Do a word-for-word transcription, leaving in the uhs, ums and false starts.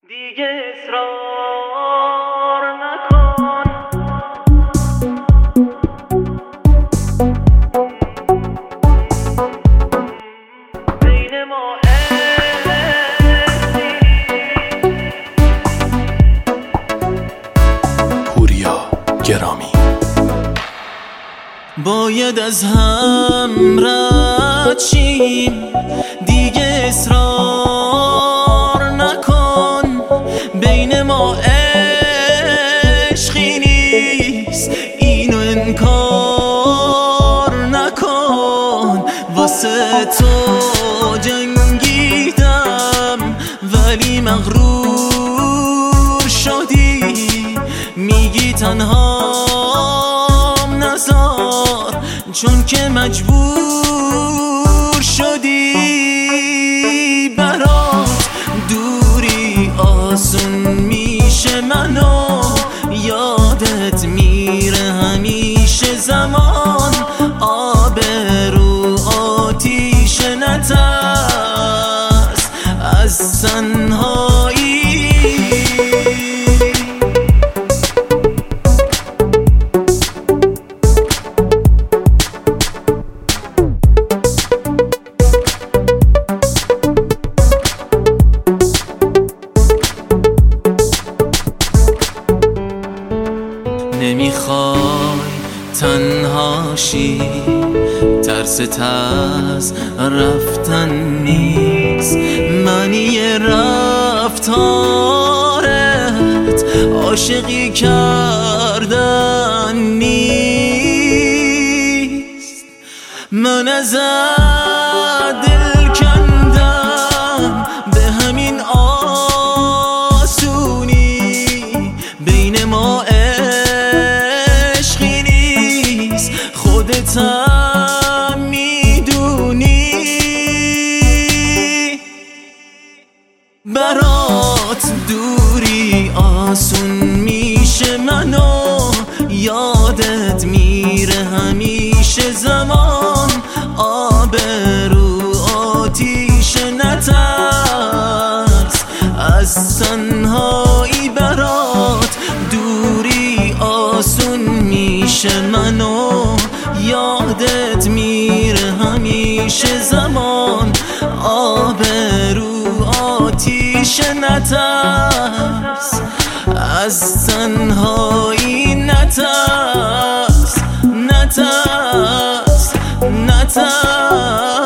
دیگه اصرار نکن، بین ما پوریا گرامی. باید از هم رد شیم، دیگه اصرار نکن، بین ما عشقی نیست، اینو انکار نکن. واسه تو جنگیدم ولی مغرور شدی، میگی تنهام نذار چون که مجبور شدی. برات دوری آسون میشه، منو یادت میره همیشه زمان. آبرو آتیش نترس از تنهایی، نمیخوای تنهاشی، ترست از رفتن نیست، معنی رفتارت عاشقی کردن نیست. من ازت دل کندم به همین آسونی، بین ما خودتم میدونی. برات دوری آسون میشه، منو یادت میره همیشه زمان. آبرو آتیش نترس از تنهایی، برات دوری آسون میشه، منو یادت میره همیشه زمان. آبرو آتیش نترس از تنهایی، نترس نترس نترس.